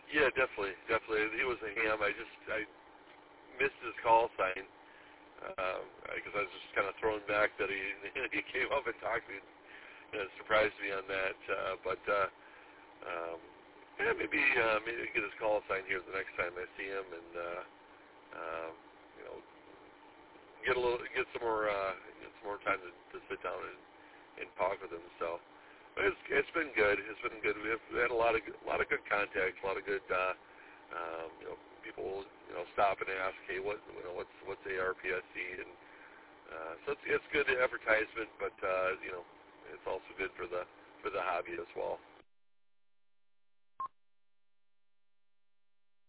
Yeah, definitely, definitely. He was a ham. I missed his call sign because I was just kind of thrown back that he came up and talked to me. It surprised me on that. Yeah, maybe get his call sign here the next time I see him, and you know, get some more time to sit down and talk with him. So but it's been good. It's been good. We had a lot of good contacts, a lot of good people stop and ask, hey, what's ARPSC, and so it's good advertisement, but it's also good for the hobby as well.